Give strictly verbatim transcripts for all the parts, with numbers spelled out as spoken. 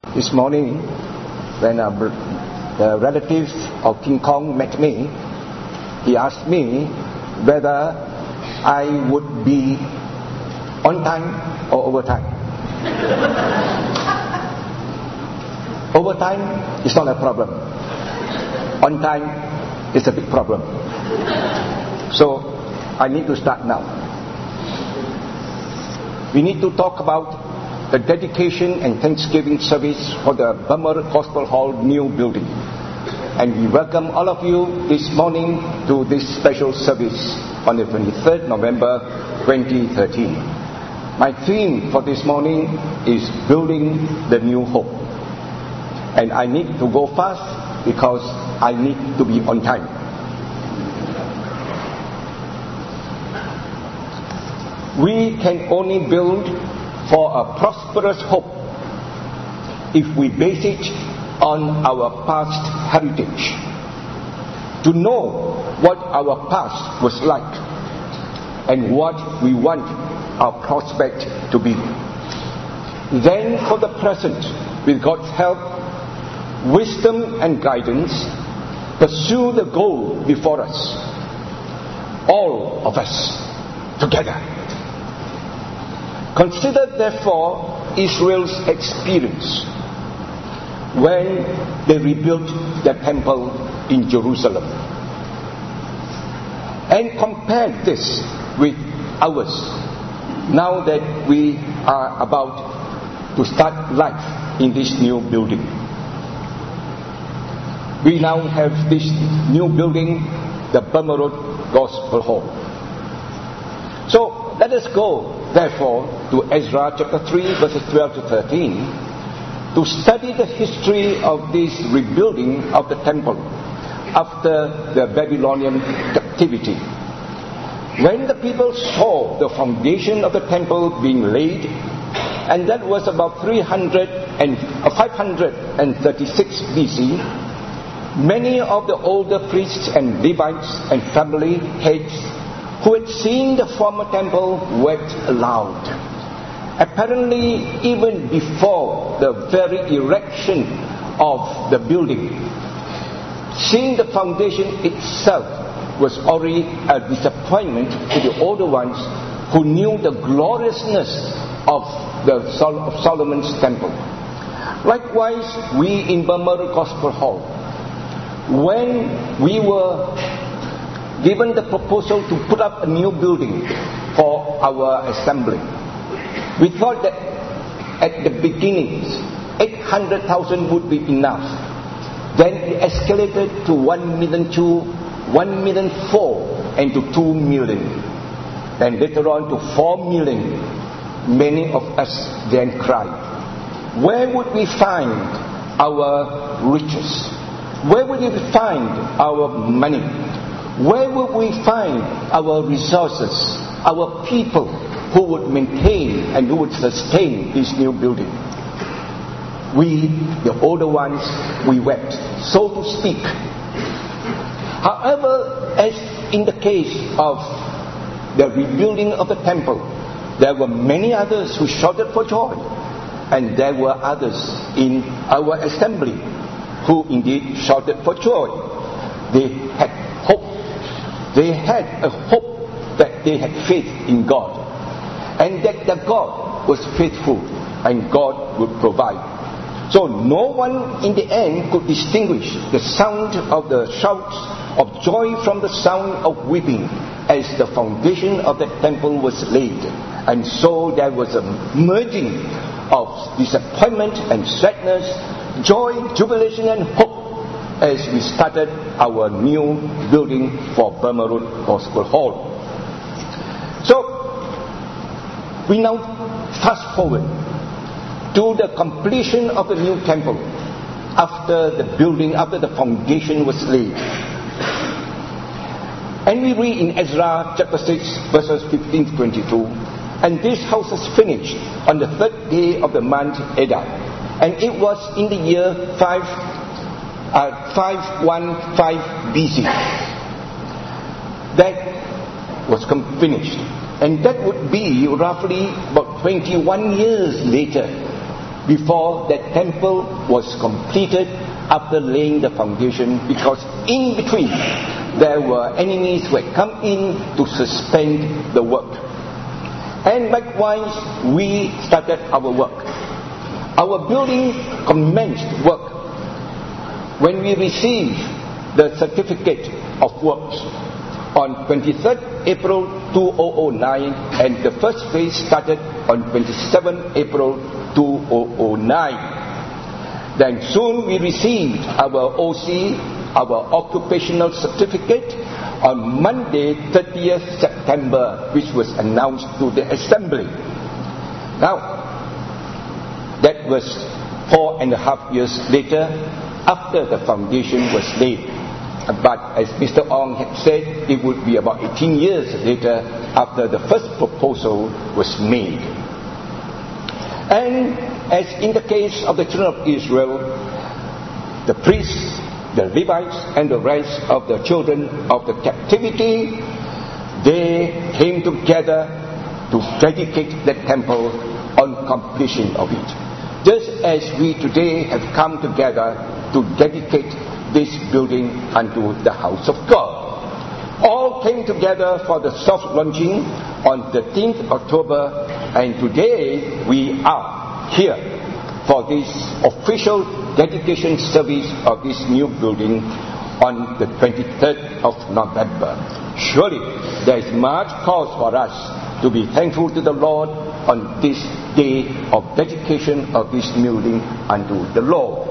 This morning, when a, the relative of King Kong met me, he asked me whether I would be on time or overtime. Overtime is not a problem. On time is a big problem. So I need to start now. We need to talk about the dedication and Thanksgiving service for the Burma Gospel Hall new building. And we welcome all of you this morning to this special service on the twenty-third of November twenty thirteen. My theme for this morning is building the new hope. And I need to go fast because I need to be on time. We can only build for a prosperous hope if we base it on our past heritage. To know what our past was like and what we want our prospect to be. Then for the present, with God's help, wisdom and guidance, pursue the goal before us. All of us together. Consider therefore Israel's experience when they rebuilt the temple in Jerusalem, and compare this with ours now that we are about to start life in this new building. We now have this new building, the Burma Road Gospel Hall. So let us go therefore to Ezra chapter three verses twelve to thirteen to study the history of this rebuilding of the temple after the Babylonian captivity. When the people saw the foundation of the temple being laid, and that was about three hundred and uh, five hundred thirty-six B C, many of the older priests and Levites and family heads who had seen the former temple wept aloud. Apparently, even before the very erection of the building, seeing the foundation itself was already a disappointment to the older ones who knew the gloriousness of the Sol- of Solomon's temple. Likewise, we in Burma Gospel Hall, when we were given the proposal to put up a new building for our assembly, we thought that at the beginnings eight hundred thousand would be enough. Then it escalated to one million two, one million four, and to two million. Then later on to four million. Many of us then cried, where would we find our riches? Where would we find our money? Where would we find our resources, our people who would maintain and who would sustain this new building? We, the older ones, we wept, so to speak. However, as in the case of the rebuilding of the temple, there were many others who shouted for joy, and there were others in our assembly who indeed shouted for joy. They had hope. They had a hope that they had faith in God, and that the God was faithful and God would provide. So no one in the end could distinguish the sound of the shouts of joy from the sound of weeping as the foundation of the temple was laid. And so there was a merging of disappointment and sadness, joy, jubilation and hope as we started our new building for Burma Road Gospel Hall. So we now fast forward to the completion of the new temple after the building, after the foundation was laid. And we read in Ezra chapter six verses fifteen to twenty-two, and this house was finished on the third day of the month Adar, and it was in the year five, uh, five fifteen B C that was finished. And that would be roughly about twenty-one years later before that temple was completed after laying the foundation, because in between there were enemies who had come in to suspend the work. And likewise, we started our work. Our building commenced work when we received the certificate of works on twenty-third April two thousand nine, and the first phase started on twenty-seventh April two thousand nine. Then soon we received our O C, our occupational certificate, on Monday, thirtieth September, which was announced to the assembly. Now, that was four and a half years later, after the foundation was laid. But as Mister Ong had said, it would be about eighteen years later after the first proposal was made. And as in the case of the children of Israel, the priests, the Levites, and the rest of the children of the captivity, they came together to dedicate the temple on completion of it. Just as we today have come together to dedicate this building unto the house of God. All came together for the soft launching on thirteenth October, and today we are here for this official dedication service of this new building on the twenty-third of November. Surely there is much cause for us to be thankful to the Lord on this day of dedication of this building unto the Lord.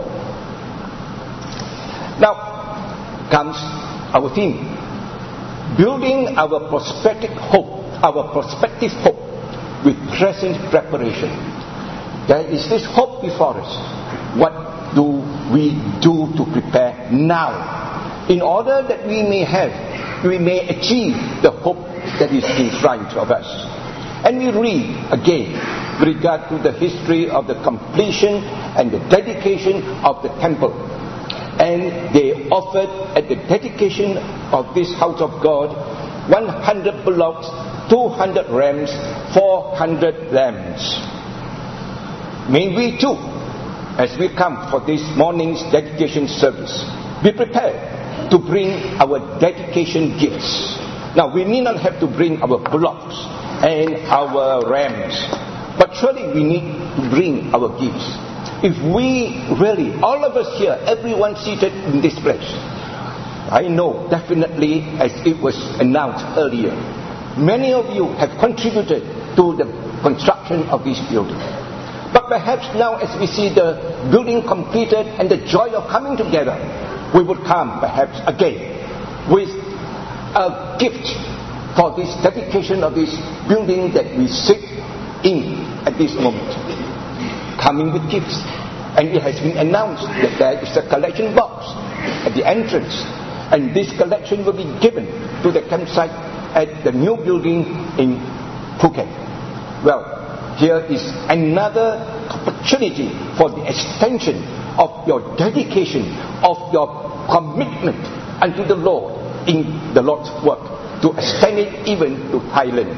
Now comes our theme, building our prospective hope, our prospective hope with present preparation. There is this hope before us. What do we do to prepare now, in order that we may have, we may achieve the hope that is in front of us? And we read again with regard to the history of the completion and the dedication of the temple. And they offered at the dedication of this house of God one hundred bullocks, two hundred rams, four hundred lambs. May we too, as we come for this morning's dedication service, be prepared to bring our dedication gifts. Now, we need not have to bring our bullocks and our rams, but surely we need to bring our gifts. If we really, all of us here, everyone seated in this place, I know definitely, as it was announced earlier, many of you have contributed to the construction of this building. But perhaps now, as we see the building completed and the joy of coming together, we would come perhaps again with a gift for this dedication of this building that we sit in at this moment. Coming with gifts. And it has been announced that there is a collection box at the entrance, and this collection will be given to the campsite at the new building in Phuket. Well, here is another opportunity for the extension of your dedication, of your commitment unto the Lord in the Lord's work, to extend it even to Thailand.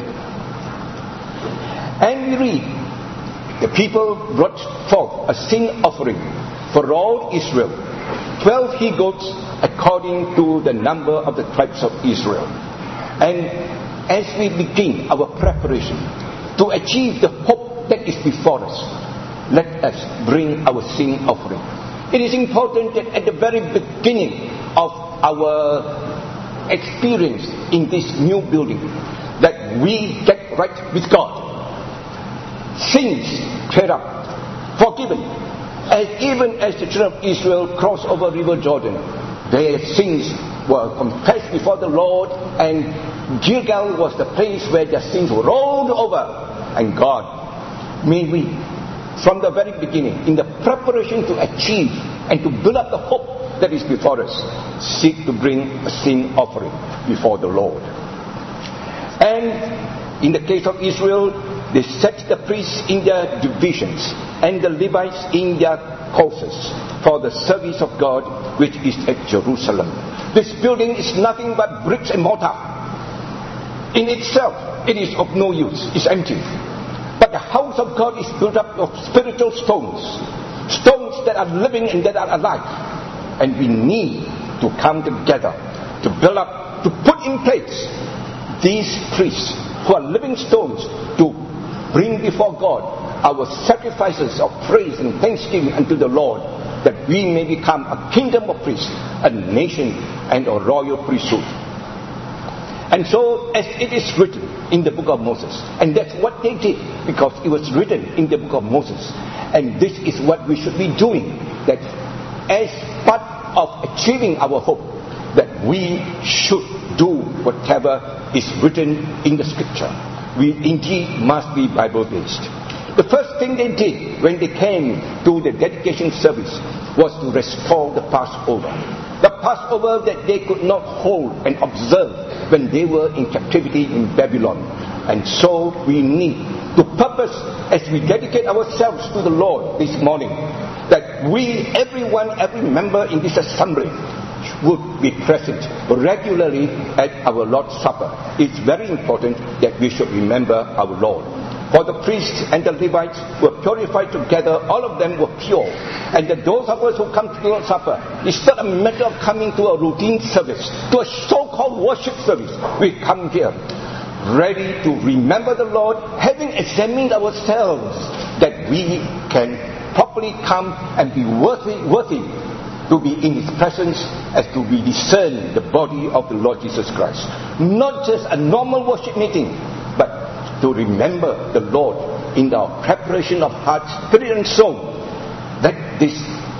And we read, the people brought forth a sin offering for all Israel, twelve he-goats according to the number of the tribes of Israel. And as we begin our preparation to achieve the hope that is before us, let us bring our sin offering. It is important that at the very beginning of our experience in this new building, that we get right with God. Sins cleared up, forgiven. And even as the children of Israel crossed over River Jordan, their sins were confessed before the Lord, and Gilgal was the place where their sins were rolled over. And God, may we, from the very beginning, in the preparation to achieve and to build up the hope that is before us, seek to bring a sin offering before the Lord. And in the case of Israel, they set the priests in their divisions and the Levites in their courses for the service of God, which is at Jerusalem. This building is nothing but bricks and mortar. In itself, it is of no use. It's empty. But But the house of God is built up of spiritual stones, stones that are living and that are alive. And we need to come together to build up, to put in place these priests who are living stones, to bring before God our sacrifices of praise and thanksgiving unto the Lord, that we may become a kingdom of priests, a nation and a royal priesthood. And so, as it is written in the book of Moses, and that's what they did, because it was written in the book of Moses, and this is what we should be doing, that as part of achieving our hope, that we should do whatever is written in the scripture. We indeed must be Bible-based. The first thing they did when they came to the dedication service was to restore the Passover. The Passover that they could not hold and observe when they were in captivity in Babylon. And so we need to purpose, as we dedicate ourselves to the Lord this morning, that we, everyone, every member in this assembly would be present regularly at our Lord's Supper. It's very important that we should remember our Lord. For the priests and the Levites were purified together, all of them were pure. And that those of us who come to the Lord's Supper, it's not a matter of coming to a routine service, to a so-called worship service. We come here ready to remember the Lord, having examined ourselves, that we can properly come and be worthy, worthy to be in His presence, as to be discern the body of the Lord Jesus Christ. Not just a normal worship meeting, but to remember the Lord in our preparation of heart, spirit and soul. Let this,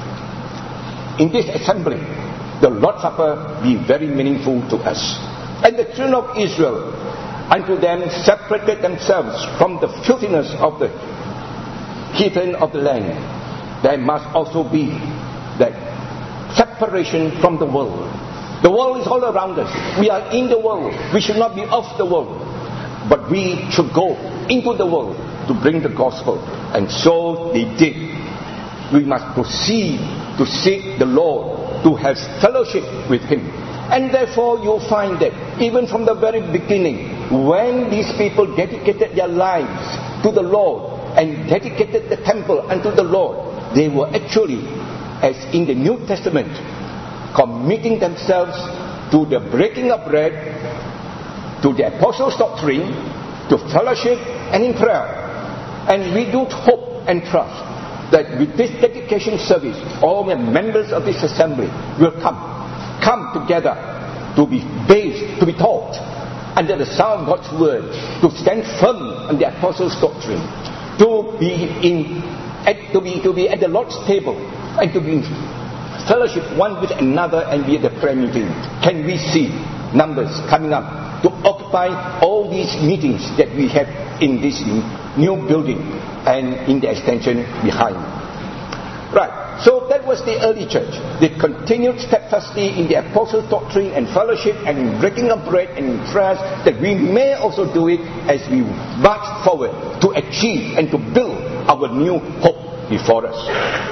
in this assembly, the Lord's Supper be very meaningful to us. And the children of Israel, unto them separated themselves from the filthiness of the heathen of the land. There must also be that separation from the world. The world is all around us. We are in the world. We should not be of the world, but we should go into the world to bring the gospel. And so they did. We must proceed to seek the Lord, to have fellowship with Him. And therefore you'll find that even from the very beginning, when these people dedicated their lives to the Lord and dedicated the temple unto the Lord, they were actually, as in the New Testament, committing themselves to the breaking of bread, to the apostles' doctrine, to fellowship and in prayer. And we do hope and trust that with this dedication service, all the members of this assembly will come, come together to be based, to be taught under the sound of God's word, to stand firm on the apostles' doctrine, to be in, at, to be to be at the Lord's table, and to be in fellowship one with another, and be at the prayer meeting. Can we see numbers coming up to occupy all these meetings that we have in this new building and in the extension behind? Right. So that was the early church. They continued steadfastly in the apostles' doctrine and fellowship and in breaking of bread and in prayers, that we may also do it as we march forward to achieve and to build our new hope before us.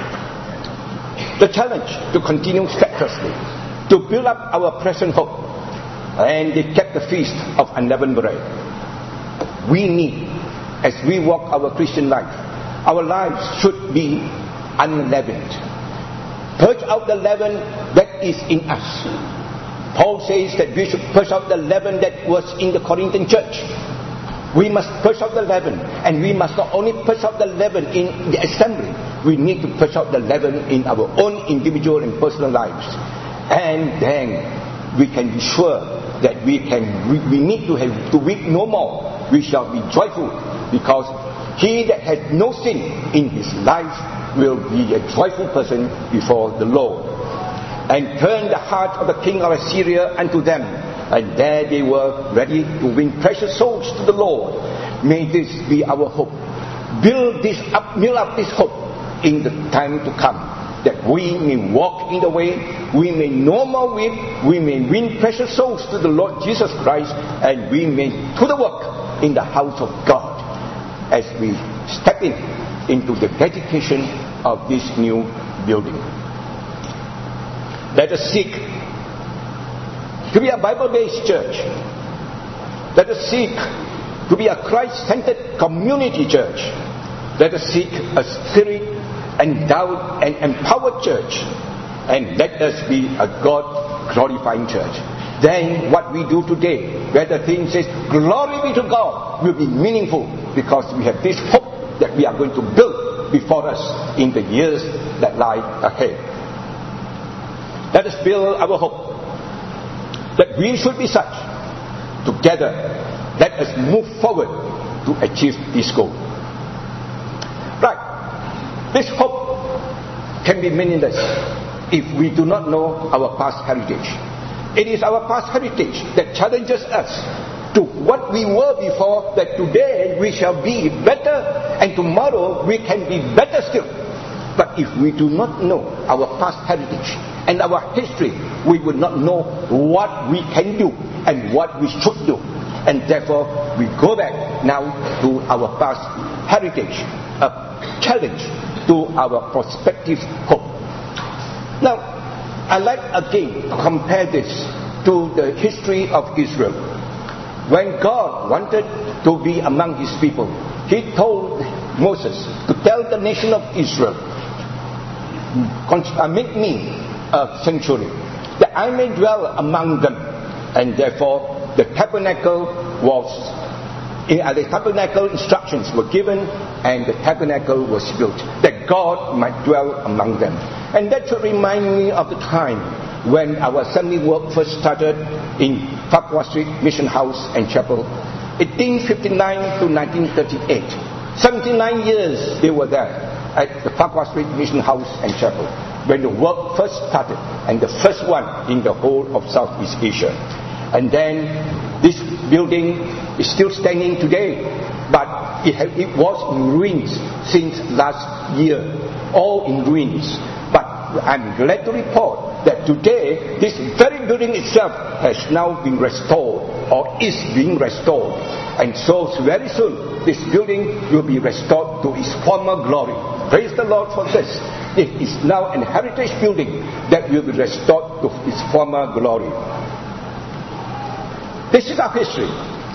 The challenge to continue steadfastly, to build up our present hope. And they kept the feast of unleavened bread. We need, as we walk our Christian life, our lives should be unleavened. Purge out the leaven that is in us. Paul says that we should purge out the leaven that was in the Corinthian church. We must purge out the leaven, and we must not only purge out the leaven in the assembly, we need to purge out the leaven in our own individual and personal lives. And then we can be sure that we can we, we need to have to weep no more. We shall be joyful, because he that has no sin in his life will be a joyful person before the Lord. And turn the heart of the king of Assyria unto them, and there they were ready to win precious souls to the Lord. May this be our hope. Build this up, build up this hope in the time to come, that we may walk in the way, we may no more weep, we may win precious souls to the Lord Jesus Christ, and we may do the work in the house of God as we step in into the dedication of this new building. Let us seek to be a Bible-based church. Let us seek to be a Christ-centered community church. Let us seek a spirit-endowed and empowered church, and let us be a God-glorifying church. Then what we do today, where the theme says, glory be to God, will be meaningful, because we have this hope that we are going to build before us in the years that lie ahead. Let us build our hope that we should be such. Together, let us move forward to achieve this goal. Right. This hope can be meaningless if we do not know our past heritage. It is our past heritage that challenges us to what we were before, that today we shall be better, and tomorrow we can be better still. But if we do not know our past heritage and our history, we will not know what we can do and what we should do. And therefore, we go back now to our past heritage, a challenge to our prospective hope. Now, I'd like again to compare this to the history of Israel. When God wanted to be among His people, He told Moses to tell the nation of Israel, make me a sanctuary, that I may dwell among them. And therefore, the tabernacle was, uh, the tabernacle instructions were given, and the tabernacle was built, that God might dwell among them. And that should remind me of the time when our assembly work first started in Farquhar Street Mission House and Chapel, eighteen fifty-nine to nineteen thirty-eight. seventy-nine years they were there at the Farquhar Street Mission House and Chapel when the work first started, and the first one in the whole of Southeast Asia. And then this building is still standing today, but it, have, it was in ruins since last year, all in ruins. But I'm glad to report that today this very building itself has now been restored, or is being restored. And so very soon this building will be restored to its former glory. Praise the Lord for this. It is now an heritage building that will be restored to its former glory. This is our history.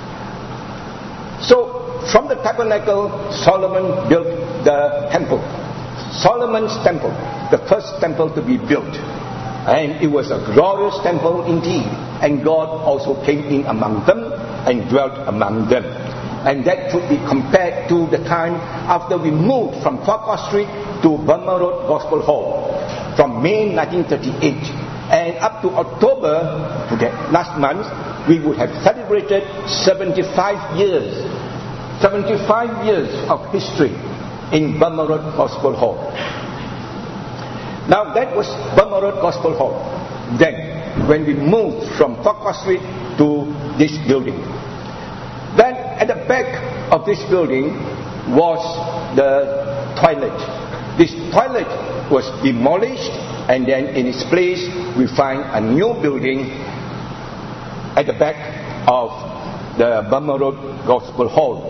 So, from the tabernacle, Solomon built the temple. Solomon's temple, the first temple to be built. And it was a glorious temple indeed. And God also came in among them and dwelt among them. And that should be compared to the time after we moved from Farquhar Street to Burma Road Gospel Hall from May nineteen thirty-eight. And up to October, to that last month, we would have celebrated seventy-five years. seventy-five years of history in Burma Road Gospel Hall. Now that was Burma Road Gospel Hall. Then, when we moved from Farquhar Street to this building. Then, at the back of this building was the toilet. This toilet was demolished, and then in its place we find a new building at the back of the Burma Road Gospel Hall.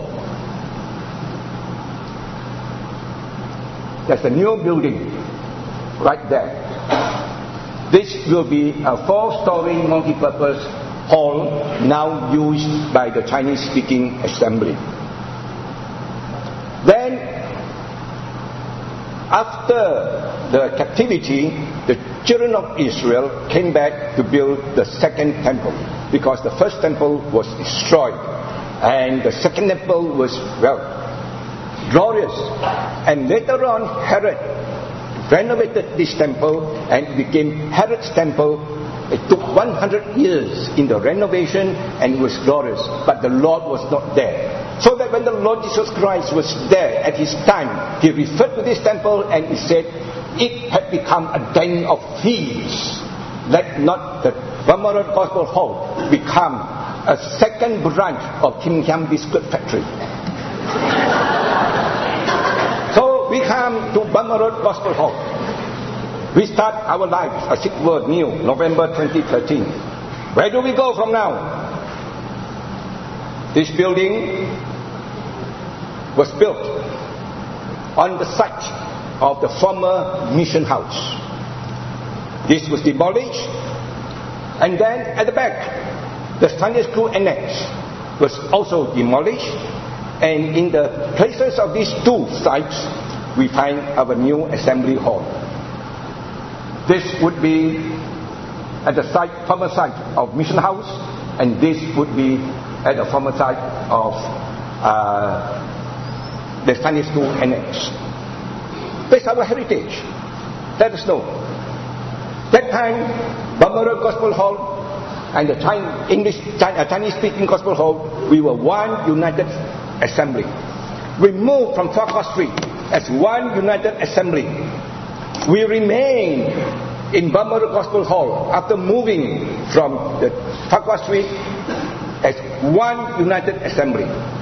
There's a new building right there. This will be a four-story multi-purpose hall now used by the Chinese-speaking assembly. Then, after the captivity, the children of Israel came back to build the second temple, because the first temple was destroyed, and the second temple was, well, glorious. And later on, Herod renovated this temple, and it became Herod's temple. It took one hundred years in the renovation, and it was glorious, but the Lord was not there. So that when the Lord Jesus Christ was there at His time, He referred to this temple and He said, it had become a den of thieves. Let not the Burma Road Gospel Hall become a second branch of Kim Hiam Biscuit Factory. So we come to Burma Road Gospel Hall. We start our lives, as it were, new, November twenty thirteen. Where do we go from now? This building was built on the site of the former mission house. This was demolished, and then at the back, the Sunday school annex was also demolished, and in the places of these two sites, we find our new assembly hall. This would be at the site, former site of Mission House, and this would be at the former site of uh, the Sunday School Annex. That's our heritage. Let us know. That time, Balmoral Gospel Hall and the Chinese, English, Chinese-speaking Gospel Hall, we were one united assembly. We moved from Farquhar Street as one united assembly. We remained in Balmoral Gospel Hall after moving from the Farquhar Street as one united assembly.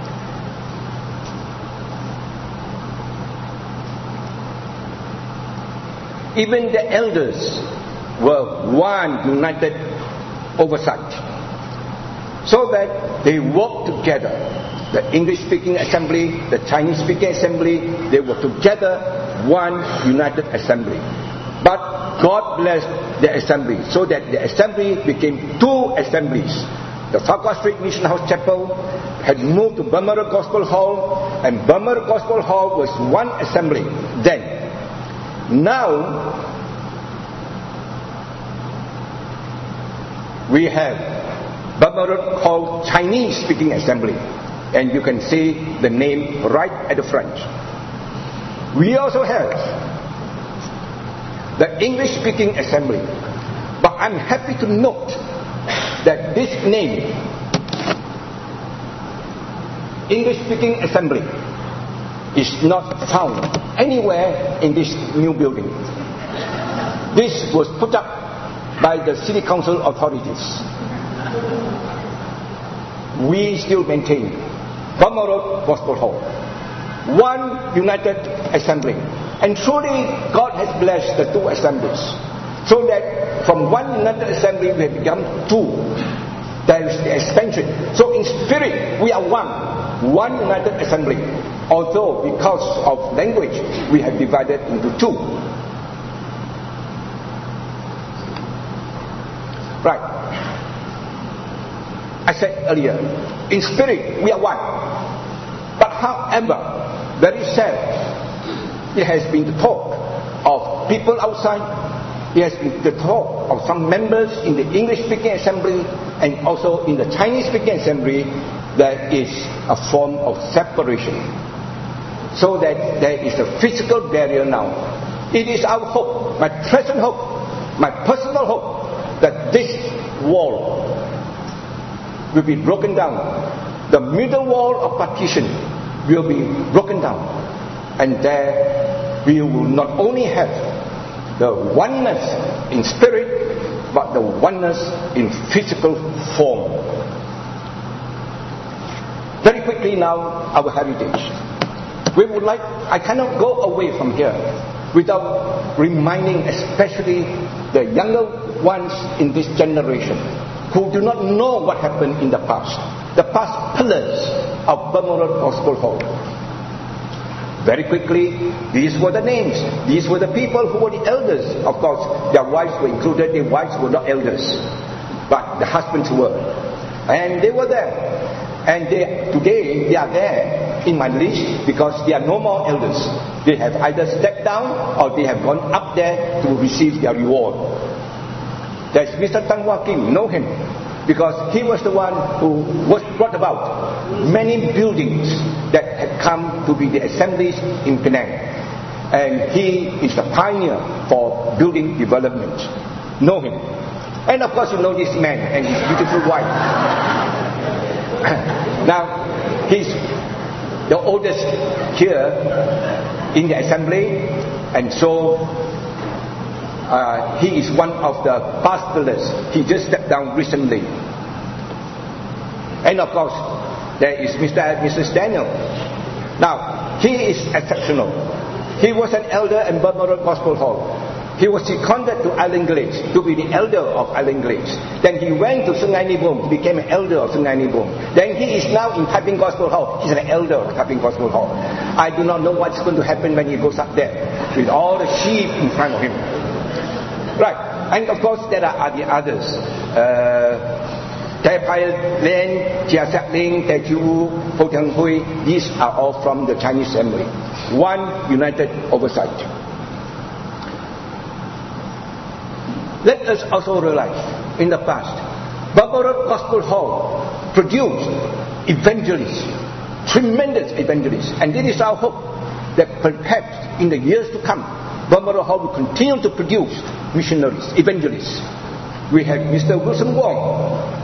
Even the elders were one united oversight, so that they worked together. The English-speaking assembly, the Chinese-speaking assembly, they were together one united assembly. But God blessed the assembly, so that the assembly became two assemblies. The Farquhar Street Mission House Chapel had moved to Balmoral Gospel Hall, and Balmoral Gospel Hall was one assembly then. Now, we have Balmoral Hall Chinese-speaking assembly, and you can see the name right at the front. We also have the English-speaking assembly, but I'm happy to note that this name, English-speaking assembly, is not found anywhere in this new building. This was put up by the City Council authorities. We still maintain Balmoral Gospel Hall, one united assembly. And truly, God has blessed the two assemblies, so that from one united assembly we have become two. There is the expansion. So in spirit, we are one, one united assembly. Although because of language, we have divided into two. Right. I said earlier, in spirit, we are one. But however, very sad, it has been the talk of people outside, it has been the talk of some members in the English-speaking assembly and also in the Chinese-speaking assembly, there is a form of separation. So that there is a physical barrier now. It is our hope, my present hope, my personal hope, that this wall will be broken down. The middle wall of partition will be broken down. And there we will not only have the oneness in spirit, but the oneness in physical form. Very quickly now, our heritage. We would like, I cannot go away from here without reminding especially the younger ones in this generation who do not know what happened in the past. The past pillars of Balmoral Gospel Hall. Very quickly, these were the names. These were the people who were the elders. Of course, their wives were included. Their wives were not elders, but the husbands were. And they were there. And they, today, they are there in my list because they are no more elders. They have either stepped down or they have gone up there to receive their reward. There's Mister Tan Wah Kim, you know him, because he was the one who was brought about many buildings that had come to be the assemblies in Penang. And he is the pioneer for building development. Know him. And of course you know this man and his beautiful wife. Now, he's the oldest here in the assembly, and so uh, he is one of the past pillars. He just stepped down recently. And of course, there is Mister and Missus Daniel. Now, he is exceptional. He was an elder in Balmoral Gospel Hall. He was seconded to Island Glades to be the elder of Island Glades. Then he went to Sungai Nibong, he became an elder of Sungai Nibong. Then he is now in Taiping Gospel Hall. He's an elder of Taiping Gospel Hall. I do not know what's going to happen when he goes up there with all the sheep in front of him. Right. And of course there are the others. Uh, Tay Pai Len, Chia Sak Ling, Tay Chu, Po Tiang Hui, these are all from the Chinese Assembly. One united oversight. Let us also realize, in the past, Barbaroth Gospel Hall produced evangelists, tremendous evangelists, and this is our hope that perhaps in the years to come, Barbaroth Hall will continue to produce missionaries, evangelists. We have Mister Wilson Wong.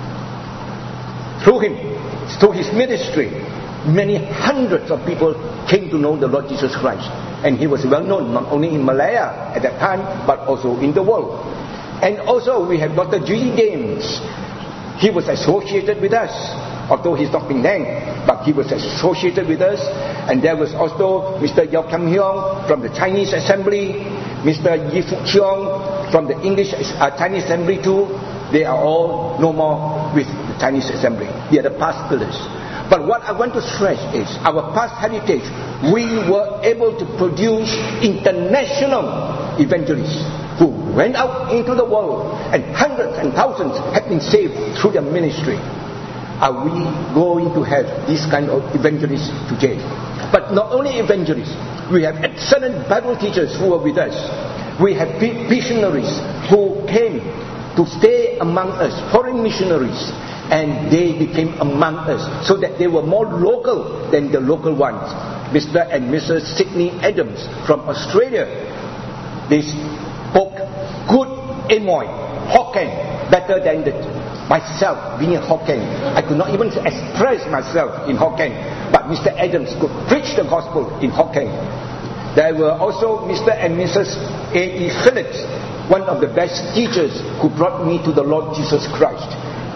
Through him, through his ministry, many hundreds of people came to know the Lord Jesus Christ. And he was well known not only in Malaya at that time, but also in the world. And also we have Doctor G. James. He was associated with us, although he's not Penang, but he was associated with us. And there was also Mister Yao Kam Hyong from the Chinese Assembly, Mister Yi Fuk Cheong from the English uh, Chinese Assembly too. They are all no more with the Chinese Assembly. They are the past pillars. But what I want to stress is our past heritage. We were able to produce international evangelists who went out into the world, and hundreds and thousands have been saved through their ministry. Are we going to have this kind of evangelists today? But not only evangelists, we have excellent Bible teachers who are with us. We have missionaries who came to stay among us, foreign missionaries, and they became among us, so that they were more local than the local ones. Mister and Missus Sidney Adams from Australia, they spoke good Amoy, Hokkien, better than the, myself being a Hokkien. I could not even express myself in Hokkien, but Mister Adams could preach the gospel in Hokkien. There were also Mister and Missus A E Phillips, one of the best teachers who brought me to the Lord Jesus Christ.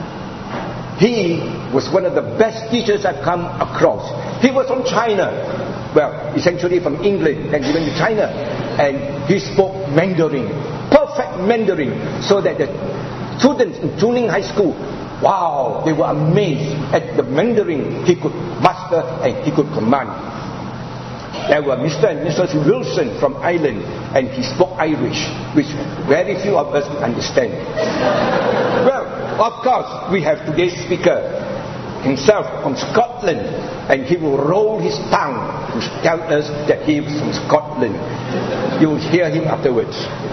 He was one of the best teachers I've come across. He was from China, well, essentially from England and even to China, and he spoke Mandarin, perfect Mandarin, so that the students in Chuning High School, wow, they were amazed at the Mandarin he could master and he could command. There were Mister and Missus Wilson from Ireland, and he spoke Irish, which very few of us understand. Well, of course, we have today's speaker himself from Scotland, and he will roll his tongue to tell us that he is from Scotland. You will hear him afterwards.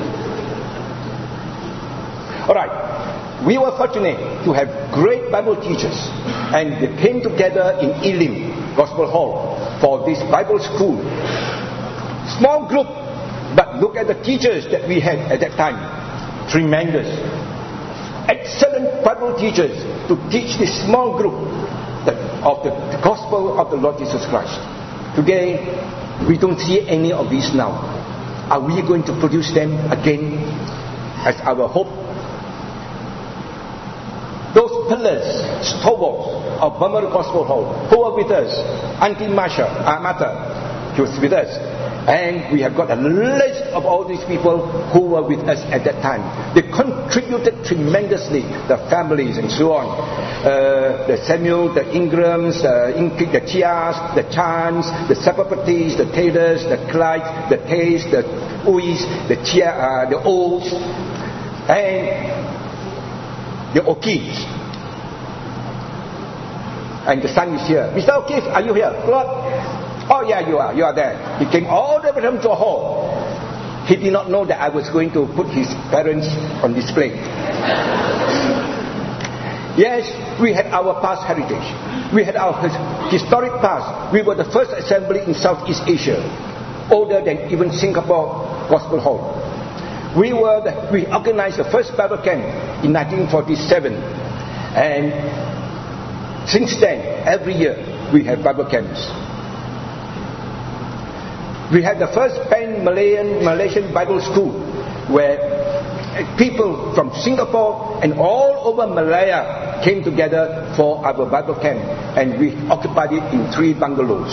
Alright, we were fortunate to have great Bible teachers, and they came together in Elim Gospel Hall for this Bible school. Small group, but look at the teachers that we had at that time. Tremendous. Excellent Bible teachers to teach this small group of the gospel of the Lord Jesus Christ. Today, we don't see any of these now. Are we going to produce them again as our hope? Those pillars, stalwarts of Barbaroth Gospel Hall, who are with us, Auntie Masha, uh, Martha, she was with us. And we have got a list of all these people who were with us at that time. They contributed tremendously, the families and so on. Uh, the Samuel, the Ingrams, the Inki, the Chias, the Chans, the Sapapatis, the Taylors, the Clyde, the Tays, the Uis, the Chia, uh, the O's, and the O'Keefes. And the son is here. Mister O'Keefe, are you here? Claude? Oh yeah, you are. You are there. He came all the way from Johor. He did not know that I was going to put his parents on display. Yes, we had our past heritage. We had our historic past. We were the first assembly in Southeast Asia, older than even Singapore Gospel Hall. We were the, we organized the first Bible camp in nineteen forty-seven, and since then, every year we have Bible camps. We had the first Pan-Malayan Malaysian Bible School, where people from Singapore and all over Malaya came together for our Bible camp, and we occupied it in three bungalows.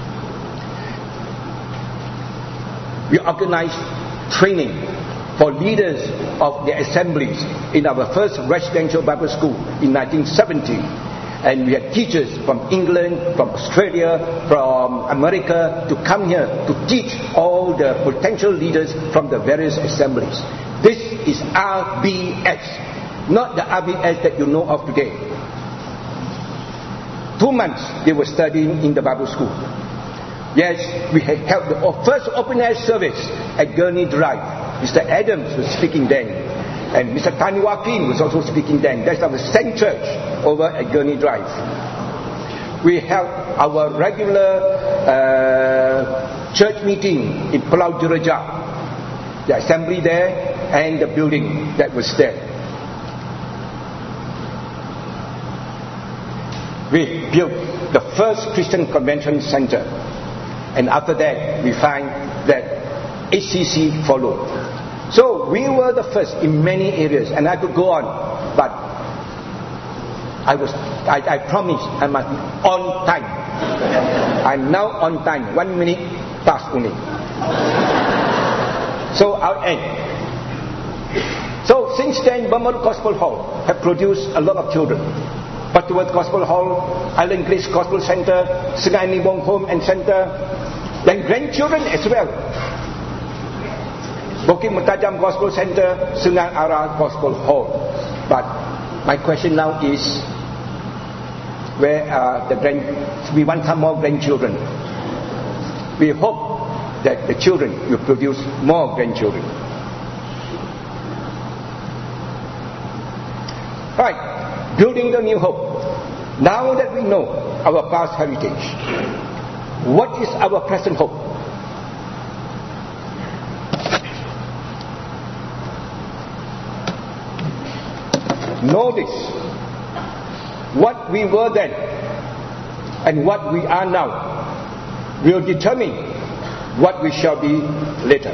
We organized training for leaders of the assemblies in our first residential Bible school in nineteen seventy. And we had teachers from England, from Australia, from America to come here to teach all the potential leaders from the various assemblies. This is R B S, not the R B S that you know of today. Two months they were studying in the Bible school. Yes, we had held the first open air service at Gurney Drive. Mister Adams was speaking then, and Mister Taniwakin was also speaking then. That's our Saint Church over at Gurney Drive. We held our regular uh, church meeting in Pulau Jereja, the assembly there and the building that was there. We built the first Christian Convention Center, and after that we find that H C C followed. So we were the first in many areas, and I could go on, but I was I, I promised I must be on time. I'm now on time, one minute past only. So I'll end. So since then, Burma Gospel Hall have produced a lot of children. Butterworth Gospel Hall, Island Grace Gospel Center, Sungai Nibong Home and Center, and grandchildren as well. Bukit Mutajam Gospel Center, Sungai Ara Gospel Hall. But my question now is, where are the grand? We want some more grandchildren. We hope that the children will produce more grandchildren. Right. Building the new hope. Now that we know our past heritage, what is our present hope? Know this. What we were then and what we are now will determine what we shall be later.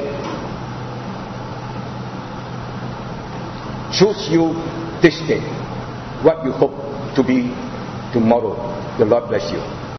Choose you this day what you hope to be tomorrow. The Lord bless you.